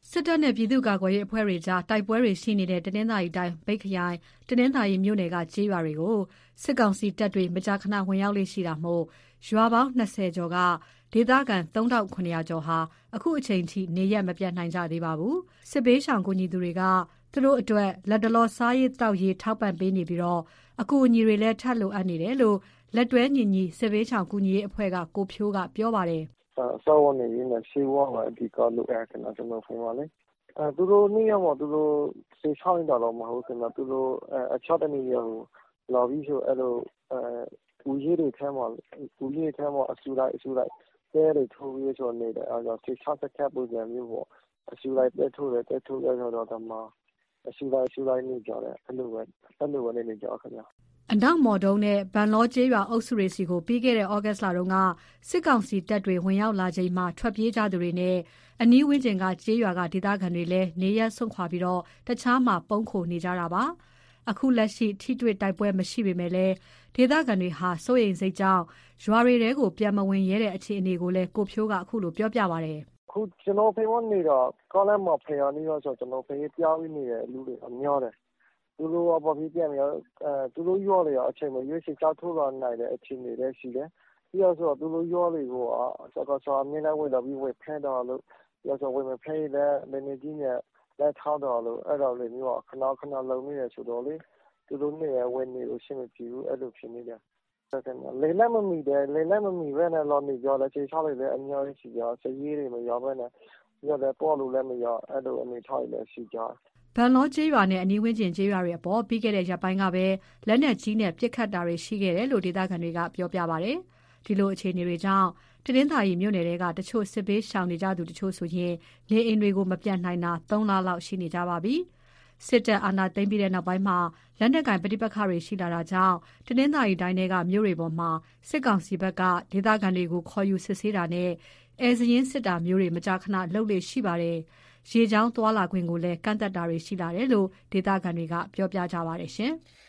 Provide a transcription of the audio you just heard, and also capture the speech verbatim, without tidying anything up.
စစ်တပ်နဲ့ပြည်သူ့ကာကွယ်ရေးအဖွဲ့တွေကြားတိုက်ပွဲတွေရှိနေတဲ့တနင်္သာရီတိုင်းမြိတ်ခရိုင်တနင်္သာရီမြို့နယ်ကကျေးရွာတွေကိုစစ်ကောင်စီတပ်တွေမကြာခဏဝင်ရောက်လေ့ရှိတာမို့ရွာပေါင်း၂၀ကျော်ကဒေသခံသုံးထောင်ခုနှစ်ရာကျော်ဟာအခုအချိန်ထိနေရပ်မပြန်နိုင်ကြသေးပါဘူး။စစ်ဘေးရှောင်ကူညီသူတွေကသူတို့အတွက်လက်တလောစားရေးတောက်ရေးထောက်ပံ့ပေးနေပြီးတော့အကူအညီတွေလည်းထပ်လိုအပ်နေတယ်လို့လက်တွဲညီညီစစ်ဘေးရှောင်ကူညီရေးအဖွဲ့ကကိုဖြိုးကပြောပါတယ်။စောဝန်နေရင်းနဲ့ရှေးဝါမှာအဓိကလိုအပ်နေတာကျွန်တော်ခင်ပါလေ။အဲသူတို့နေရာမှာသူတို့စေချောင်းတော်တော့မဟုတ်ခင်ဗျာသူတို့အချော့တနေရကိုလာပြီးဆိုအဲ့လိုအဲဦးကြီးတွေထဲမှာဦးကြီးထဲမှာအစူလိုက်အစူလိုက်တဲတွေထိုးပြီးဆိုနေတယ်အဲတော့စေချောင်းတစ်ခါပုံစံမျိုးပေါ့အစူလိုက်တဲထိုးတယ်တဲထိုးရတော့တော့မှအစူလိုက်အစူလိုက်နေကြတယ်အဲ့လိုပဲအဲ့လိုပဲနေကြခင်ဗျာအနောက်မော်တုံးနဲ့ဗန်လောကျေးရွာအုပ်စုတွေစီကိုပြီးခဲ့တဲ့ဩဂတ်လတုန်းကစစ်ကောင်စီတပ်တွေဝင်ရောက်လာချိန်မှာထွက်ပြေးကြသူတွေနဲ့အနီးဝန်းကျင်ကကျေးရွာကဒေသခံတွေလည်းနေရပ်စွန့်ခွာပြီးတော့တခြားမှာပုန်းခိုနေကြတာပါအခုလက်ရှိထိတွေ့တိုက်ပွဲမရှိပေမဲ့လည်းဒေသခံတွေဟာစိုးရိမ်စိတ်ကြောင့်ရွာတွေထဲကိုပြန်မဝင်ရဲတဲ့အခြေအနေကိုလည်းကိုဖြိုးကအခုလိုပြောပြပါတယ်ခုကျွန်တော်ဖေးဝနေတော့ကောင်းလမ်းမှာဖေးရနေတော့ဆိုကျွန်တော်ဖေးပြောင်းနေတယ်လူတွေအများတယ်သူတို့ကဘာဖြစ်ပြန်လဲအဲသူတို့ရောလေအချိန်မှာရွေးချယ်ကြောက်ထိုးလာနိုင်တဲ့အခြေအနေတွေရှိတယ်ပြီးတော့ဆိုသူတို့ရောလေကိုအစကစားမြင်နေဝင်တော့ပြီးဝေဖန်တော့လို့ပြီးတော့ဝင်မဖဲတဲ့နေနေကြီးနဲ့လက်ထောက်တော့လို့အဲ့တော့လေမျိုးခဏခဏလုံနေရဆိုတော့လေသူတို့နေရဝင်နေလို့ရှင်းမပြဘူးအဲ့လိုဖြစ်နေတယ်လေလက်မမီတယ်လေလက်မမီဘဲနဲ့လောနေကြတယ်ခြေချောက်လေးလည်းအများကြီးရှိကြစရေးတွေမရောဘဲနဲ့ပြီးတော့လည်းပေါ်လို့လည်းမရောအဲ့လိုအနေထားတွေလည်းရှိကြဗန်လောကျေးရွာနဲ့အနီးဝန်းကျင်ကျေးရွာတွေအပေါ်ပြီးခဲ့တဲ့ရက်ပိုင်းကပဲလက်နက်ကြီးနဲ့ပစ်ခတ်တာတွေရှိခဲ့တယ်လို့ဒေသခံတွေကပြောပြပါတယ်။ဒီလိုအခြေအနေတွေကြောင့်တနင်္သာရီမြို့နယ်တွေကတချို့စစ်ဘေးရှောင်နေကြသူတချို့ဆိုရင်နေအိမ်တွေကိုမပြန်နိုင်တာသုံးလလောက်ရှိနေကြပါပြီ။စစ်တပ်အာဏာသိမ်းပြီးတဲ့နောက်ပိုင်းမှာလက်နက်ကင်ပဋိပက္ခတွေရှိလာတာကြောင့်တနင်္သာရီတိုင်းတွေကမြို့တွေပေါ်မှာစစ်ကောင်စီဘက်ကဒေသခံတွေကိုခေါ်ယူစစ်ဆေးတာနဲ့အဲဇရင်စစ်တာမျိုးတွေမကြာခဏလုပ်လေရှိပါတယ်။ရေချောင်းသွာလာခွင့်ကိုလည်းကန့်သက်တာတွေရှိလာတယ်လို့ဒေသခံတွေကပြောပြကြပါတယ်ရှင်။